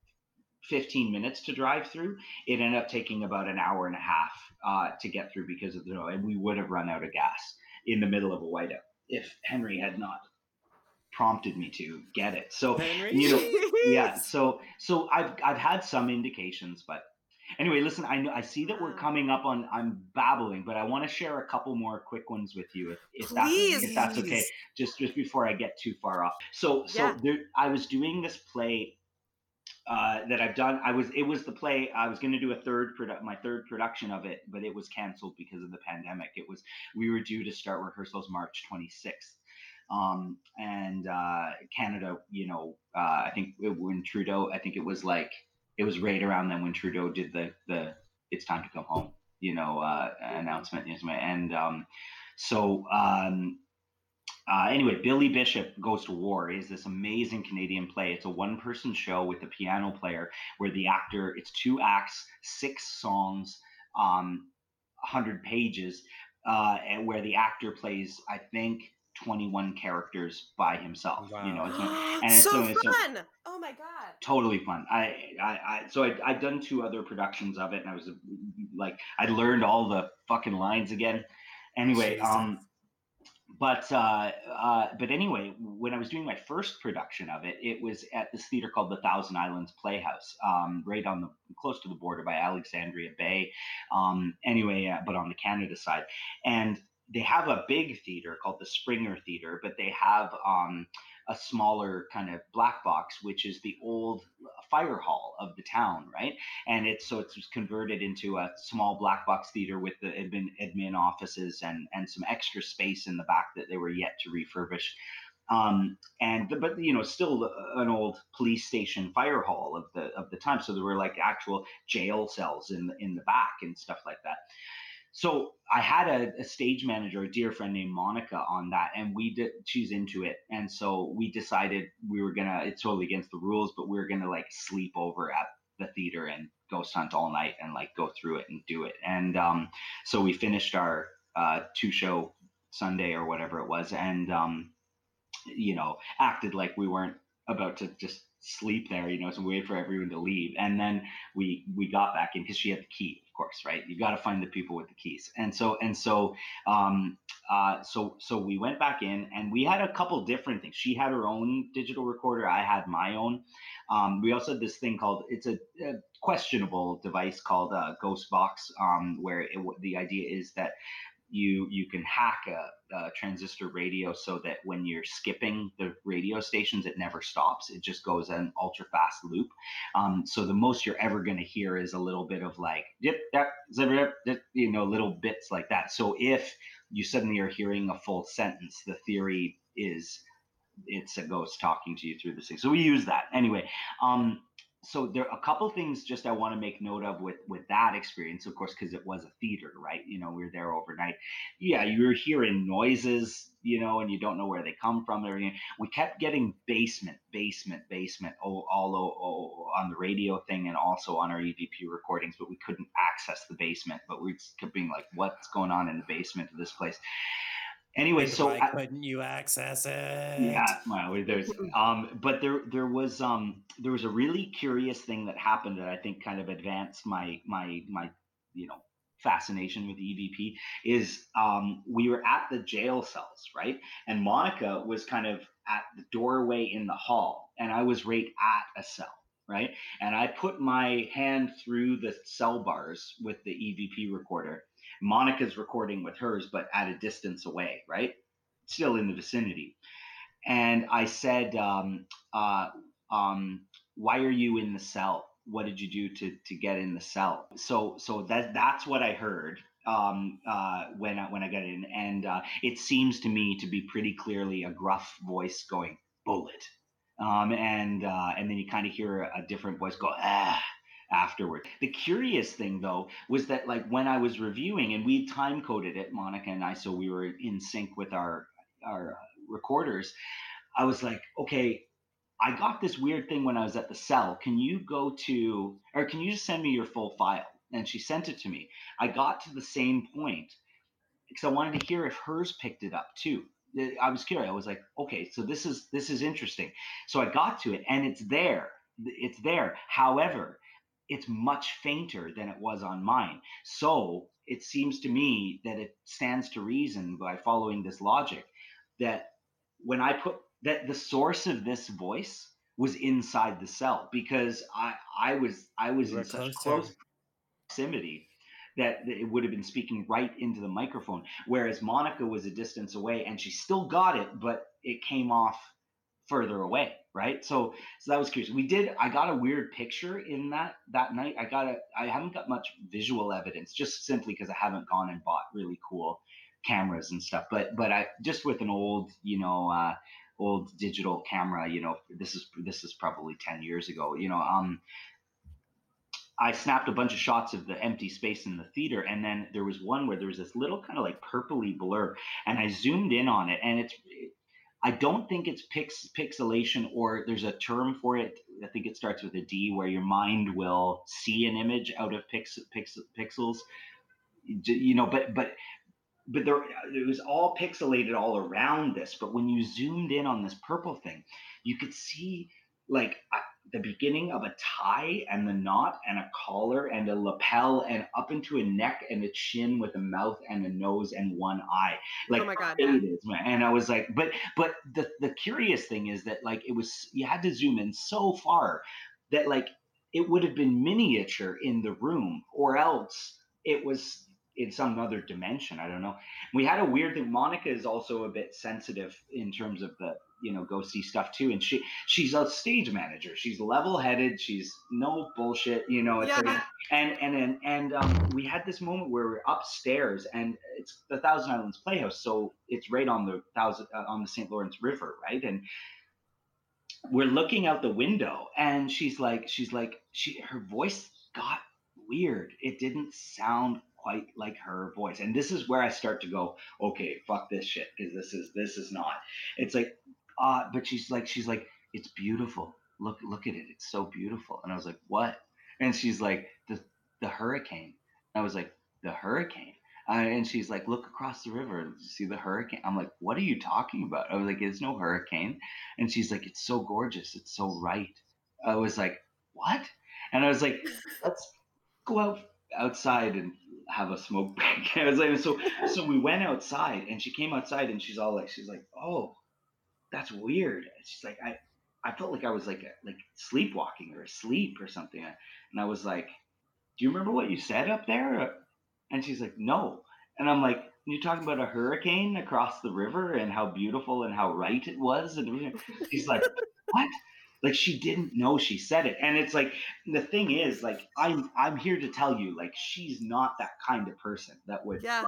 15 minutes to drive through. It ended up taking about an hour and a half to get through because of the snow, and we would have run out of gas in the middle of a whiteout if Henry had not prompted me to get it. So yeah, so I've had some indications, but anyway, listen, I see that we're coming up on, I'm babbling, but I want to share a couple more quick ones with you if that's okay, just before I get too far off. So there, I was doing this play that I've done. It was the play. I was going to do my third production of it, but it was canceled because of the pandemic. We were due to start rehearsals March 26th. And Canada, I think when Trudeau, I think it was right around then when Trudeau did the "It's time to come home," announcement. And anyway, Billy Bishop Goes to War is this amazing Canadian play. It's a one-person show with a piano player where the actor, it's 2 acts, 6 songs, 100 pages, and where the actor plays, I think, 21 characters by himself. Wow. It's so fun. Oh my God. Totally fun. I'd done 2 other productions of it, and I was I learned all the fucking lines again. Anyway, But anyway, when I was doing my first production of it, it was at this theater called the Thousand Islands Playhouse, right close to the border by Alexandria Bay. But on the Canada side, and they have a big theater called the Springer Theater, but they have a smaller kind of black box, which is the old fire hall of the town, right? And it was converted into a small black box theater with the admin offices and some extra space in the back that they were yet to refurbish. But still an old police station fire hall of the time. So there were actual jail cells in the back and stuff like that. So I had a stage manager, a dear friend named Monica, on that, and she's into it. And so we decided it's totally against the rules, but we were going to sleep over at the theater and ghost hunt all night and go through it and do it. And so we finished our 2-show Sunday or whatever it was, and acted like we weren't about to just sleep there, so we waited for everyone to leave. And then we got back in because she had the key, of course, right? You got to find the people with the keys. And so we went back in, and we had a couple different things. She had her own digital recorder. I had my own. We also had this thing called, it's a questionable device called Ghost Box, where the idea is that you can hack a transistor radio so that when you're skipping the radio stations, it never stops. It just goes in an ultra fast loop. So the most you're ever going to hear is a little bit of little bits like that. So if you suddenly are hearing a full sentence, the theory is it's a ghost talking to you through this thing. So we use that anyway. So there are a couple things just I want to make note of with that experience, of course, because it was a theater, right? We were there overnight. Yeah, you were hearing noises, and you don't know where they come from. Everything. We kept getting basement all on the radio thing and also on our EVP recordings, but we couldn't access the basement. But we kept being like, what's going on in the basement of this place? Anyway, so why couldn't you access it? Yeah, well, there's but there was a really curious thing that happened that I think kind of advanced my fascination with EVP. Is we were at the jail cells, right? And Monica was kind of at the doorway in the hall, and I was right at a cell, right? And I put my hand through the cell bars with the EVP recorder. Monica's recording with hers, but at a distance away, right? Still in the vicinity. And I said, why are you in the cell? What did you do to get in the cell? So that's what I heard when I got in. And it seems to me to be pretty clearly a gruff voice going, bullet. And then you kind of hear a different voice go, ah, afterward. The curious thing, though, was that when I was reviewing, and we time coded it, Monica and I, so we were in sync with our recorders, I was like, okay, I got this weird thing when I was at the cell. Can you just send me your full file? And she sent it to me. I got to the same point because I wanted to hear if hers picked it up too. I was curious. I was like, okay, so this is interesting. So I got to it, and it's there. It's there. However, it's much fainter than it was on mine. So it seems to me that it stands to reason, by following this logic, that when I put that the source of this voice was inside the cell, because I was in such close proximity that it would have been speaking right into the microphone, whereas Monica was a distance away and she still got it, but it came off further away, right? So that was curious. I got a weird picture in that night. I haven't got much visual evidence, just simply because I haven't gone and bought really cool cameras and stuff. But I just with an old, old digital camera, this is probably 10 years ago, I snapped a bunch of shots of the empty space in the theater, and then there was one where there was this little kind of like purpley blur, and I zoomed in on it, and I don't think it's pixelation, or there's a term for it. I think it starts with a D, where your mind will see an image out of pixels, but there, it was all pixelated all around this. But when you zoomed in on this purple thing, you could see like the beginning of a tie and the knot and a collar and a lapel and up into a neck and a chin with a mouth and a nose and one eye. Like, oh my God, and I was like, but the curious thing is that like you had to zoom in so far that like it would have been miniature in the room, or else it was in some other dimension. I don't know. We had a weird thing. Monica is also a bit sensitive in terms of the, ghosty stuff too. And she's a stage manager. She's level-headed. She's no bullshit, it's like, and we had this moment where we're upstairs, and it's the Thousand Islands Playhouse. So it's right on the St. Lawrence River. Right. And we're looking out the window, and her voice got weird. It didn't sound quite like her voice, and this is where I start to go, okay, fuck this shit, because this is not. It's like, but she's like, it's beautiful. Look at it. It's so beautiful. And I was like, what? And she's like, the hurricane. And I was like, the hurricane. And she's like, look across the river. You see the hurricane? I'm like, what are you talking about? I was like, there's no hurricane. And she's like, it's so gorgeous. It's so right. I was like, what? And I was like, let's go outside and have a smoke break. I was like, so we went outside, and she came outside, and she's like, oh, that's weird. And she's like, I felt like I was like sleepwalking or asleep or something. And I was like, do you remember what you said up there? And she's like, no. And I'm like, you're talking about a hurricane across the river and how beautiful and how right it was. And she's like, what? Like, she didn't know she said it. And it's like, the thing is, like, I'm here to tell you, like, she's not that kind of person that would. Yeah.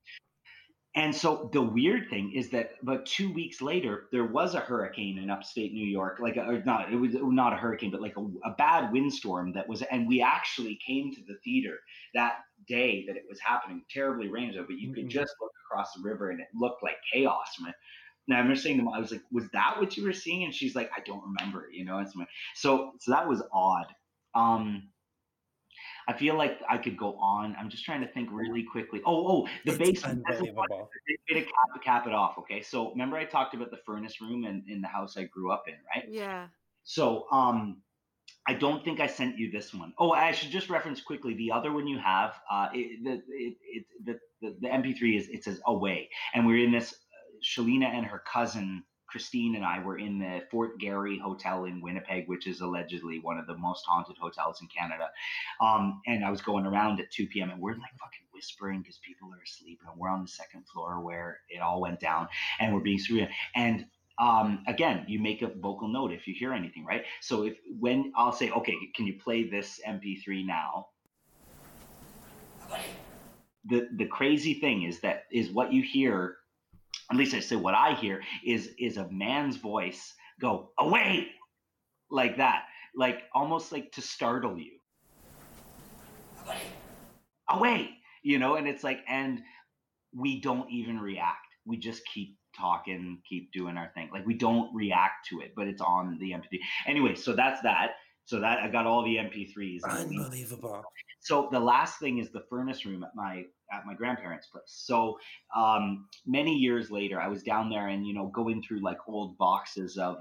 And so the weird thing is that about 2 weeks later, there was a hurricane in upstate New York, it was not a hurricane, but like a bad windstorm and we actually came to the theater that day that it was happening, terribly rained, but you could just look across the river and it looked like chaos. And I remember saying to them, I was like, was that what you were seeing? And she's like, I don't remember, so that was odd. I feel like I could go on. I'm just trying to think really quickly. The basement. Unbelievable. To cap it off. Okay. So remember I talked about the furnace room in the house I grew up in, right? Yeah. So I don't think I sent you this one. Oh, I should just reference quickly the other one you have. The MP3 it says Away, and we're in this. Shalina and her cousin Christine and I were in the Fort Garry Hotel in Winnipeg, which is allegedly one of the most haunted hotels in Canada. And I was going around at 2 p.m. and we're like fucking whispering because people are asleep, and we're on the second floor where it all went down, and we're being surreal. And again, you make a vocal note if you hear anything, right? So when I'll say, okay, can you play this MP3 now? The crazy thing is what you hear. At least I say what I hear is a man's voice go, away, like that, like almost like to startle you. Away, and it's like, and we don't even react. We just keep talking, keep doing our thing. Like, we don't react to it, but it's on the MP3. Anyway, so that's that. So that I got all the MP3s. Unbelievable. So the last thing is the furnace room at my grandparents' place. So many years later, I was down there and going through like old boxes of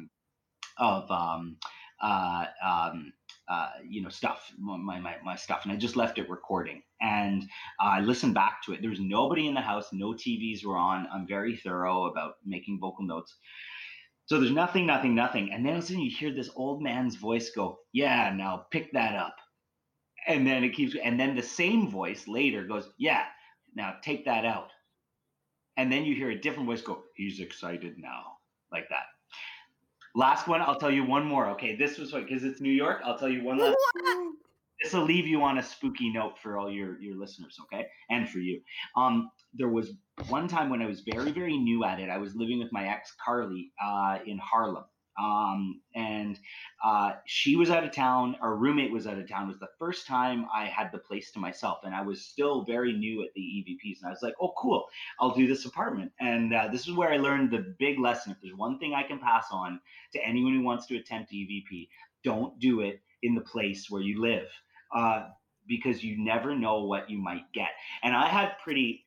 stuff, my stuff, and I just left it recording. And I listened back to it. There was nobody in the house, no TVs were on. I'm very thorough about making vocal notes. So there's nothing. And then all of a sudden you hear this old man's voice go, yeah, now pick that up. And then it keeps, and then the same voice later goes, yeah, now take that out. And then you hear a different voice go, he's excited now, like that. Last one. I'll tell you one more. Okay, this was because it's New York. I'll tell you one last. This will leave you on a spooky note for all your listeners, okay, and for you. There was one time when I was very, very new at it. I was living with my ex Carly in Harlem, and she was out of town. Our roommate was out of town. It was the first time I had the place to myself, and I was still very new at the EVPs. And I was like, "Oh, cool! I'll do this apartment." And this is where I learned the big lesson. If there's one thing I can pass on to anyone who wants to attempt EVP, don't do it in the place where you live. Because you never know what you might get. And I had pretty,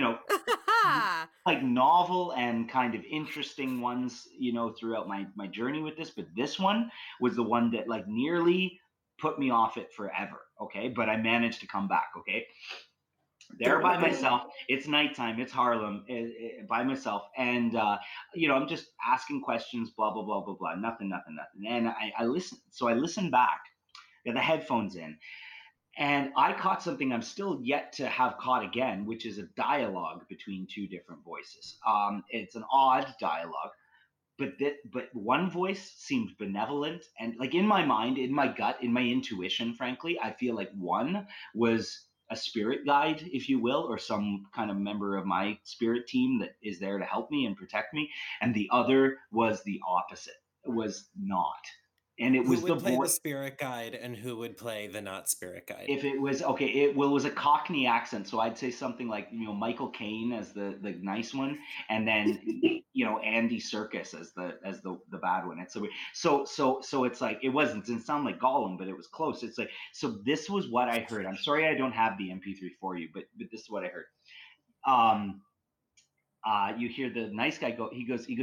like novel and kind of interesting ones, throughout my journey with this. But this one was the one that like nearly put me off it forever. Okay. But I managed to come back. Okay. There by myself. It's nighttime. It's Harlem by myself. And, I'm just asking questions, blah, blah, blah, blah, blah. Nothing. And I listened. So I listened back. Got the headphones in, and I caught something I'm still yet to have caught again, which is a dialogue between two different voices. It's an odd dialogue, but one voice seemed benevolent, and like in my mind, in my gut, in my intuition, frankly, I feel like one was a spirit guide, if you will, or some kind of member of my spirit team that is there to help me and protect me, and the other was the opposite. It was not. And it was who would play the spirit guide and who would play the not spirit guide? If it was okay, it was a Cockney accent, so I'd say something like Michael Caine as the nice one, and then Andy Serkis as the bad one. It's so it's like it didn't sound like Gollum, but it was close. It's like so this was what I heard. I'm sorry I don't have the MP3 for you, but this is what I heard. You hear the nice guy go. He goes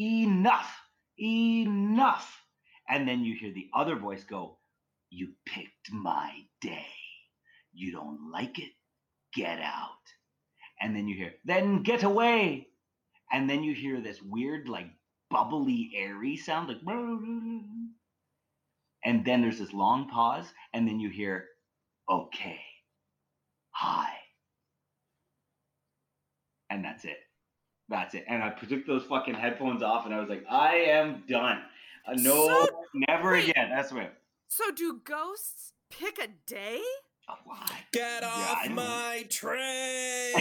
enough. And then you hear the other voice go, "You picked my day. You don't like it? Get out." And then you hear, "Then get away." And then you hear this weird, like bubbly, airy sound, like, and then there's this long pause, and then you hear, "Okay, hi." And that's it. And I took those fucking headphones off, and I was like, I am done. No, never again. That's what. So do ghosts pick a day? Oh, why? Get off my train!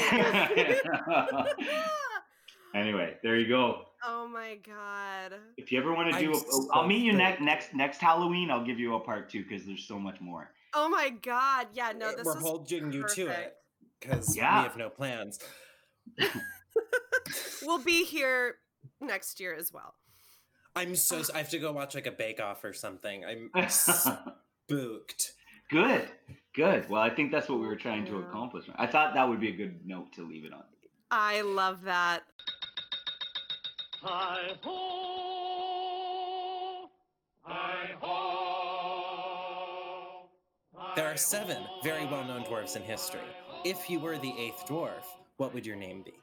Anyway, there you go. Oh my god! If you ever want to do, I'll meet you next Halloween. I'll give you a part 2 because there's so much more. Oh my god! Yeah, no, this we're is holding you to it because we have no plans. We'll be here next year as well. I have to go watch like a Bake Off or something. I'm spooked. Good. Well, I think that's what we were trying to accomplish. I thought that would be a good note to leave it on. I love that. Hi-ho! Hi-ho! There are 7 very well-known dwarves in history. If you were the 8th dwarf, what would your name be?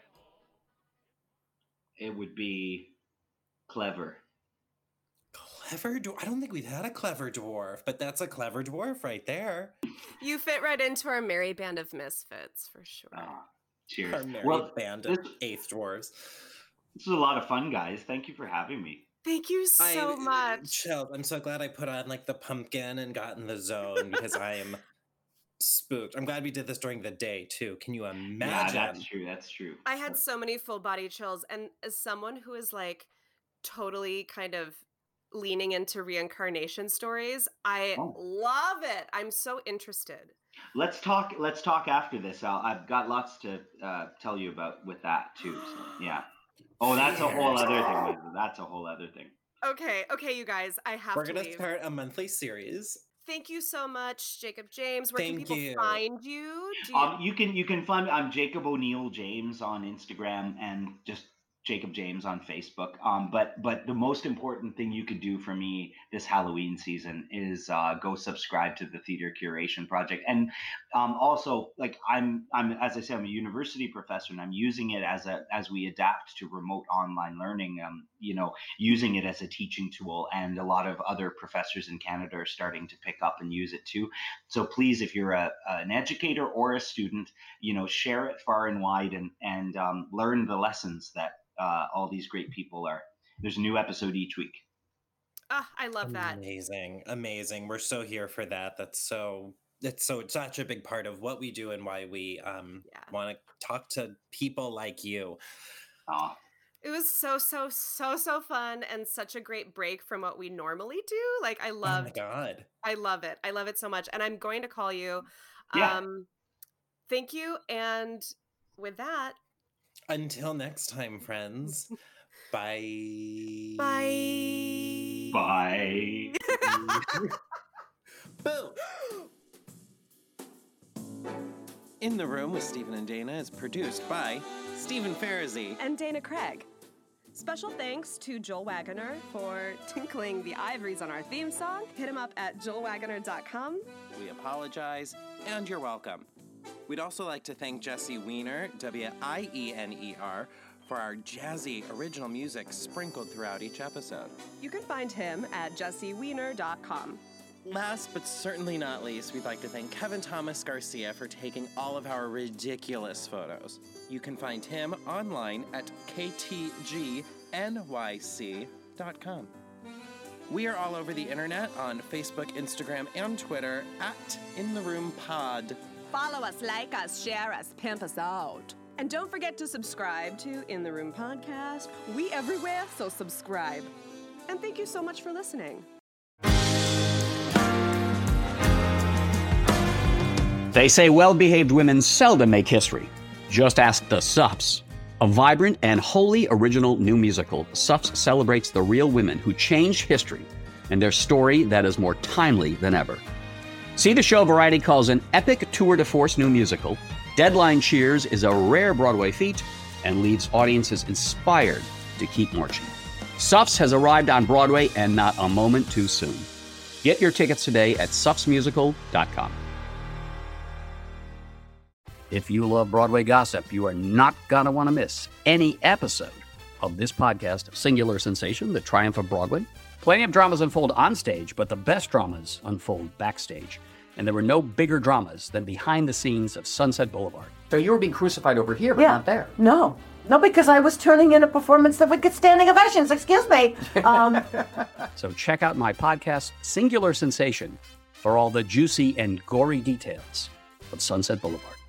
It would be Clever. Clever dwarf? I don't think we've had a clever dwarf, but that's a clever dwarf right there. You fit right into our merry band of misfits, for sure. Cheers. Our merry band of 8th dwarves. This was a lot of fun, guys. Thank you for having me. Thank you so much. I'm so glad I put on like the pumpkin and got in the zone because I am spooked. I'm glad we did this during the day too. Can you imagine? Yeah, that's true. I had so many full body chills, and as someone who is like totally kind of leaning into reincarnation stories, I love it. I'm so interested. Let's talk after this. I've got lots to tell you about with that too. So, yeah. Oh, that's a whole other thing. That's a whole other thing. Okay, you guys. We're going to start a monthly series. Thank you so much, Jacob James. Where can people find you? You can find me. I'm Jacob O'Neill James on Instagram and just Jacob James on Facebook. But the most important thing you could do for me this Halloween season is go subscribe to the Theater Curation Project. And also, like I'm as I said, I'm a university professor, and I'm using it as we adapt to remote online learning. Using it as a teaching tool, and a lot of other professors in Canada are starting to pick up and use it too. So please, if you're an educator or a student, share it far and wide, and learn the lessons that all these great people are. There's a new episode each week. I love that. Amazing. We're so here for that. It's such a big part of what we do and why we want to talk to people like you. It was so fun and such a great break from what we normally do. Like I love it. I love it so much. And I'm going to call you. Yeah. Thank you. And with that, until next time, friends. Bye. Bye. Bye. Boom. In the Room with Stephen and Dana is produced by Stephen Farazi and Dana Craig. Special thanks to Joel Wagoner for tinkling the ivories on our theme song. Hit him up at joelwagoner.com. We apologize, and you're welcome. We'd also like to thank Jesse Wiener, Wiener, for our jazzy original music sprinkled throughout each episode. You can find him at jessewiener.com. Last but certainly not least, we'd like to thank Kevin Thomas Garcia for taking all of our ridiculous photos. You can find him online at ktgnyc.com. We are all over the internet on Facebook, Instagram, and Twitter at In The Room Pod. Follow us, like us, share us, pimp us out. And don't forget to subscribe to In The Room Podcast. We everywhere, so subscribe. And thank you so much for listening. They say well-behaved women seldom make history. Just ask the Sups. A vibrant and wholly original new musical, Sups celebrates the real women who changed history and their story that is more timely than ever. See the show Variety calls an epic tour de force new musical. Deadline cheers is a rare Broadway feat and leaves audiences inspired to keep marching. Sups has arrived on Broadway and not a moment too soon. Get your tickets today at supsmusical.com. If you love Broadway gossip, you are not going to want to miss any episode of this podcast, Singular Sensation, The Triumph of Broadway. Plenty of dramas unfold on stage, but the best dramas unfold backstage. And there were no bigger dramas than behind the scenes of Sunset Boulevard. So you were being crucified over here, but not there. No, because I was turning in a performance that would get standing ovations. Excuse me. So check out my podcast, Singular Sensation, for all the juicy and gory details of Sunset Boulevard.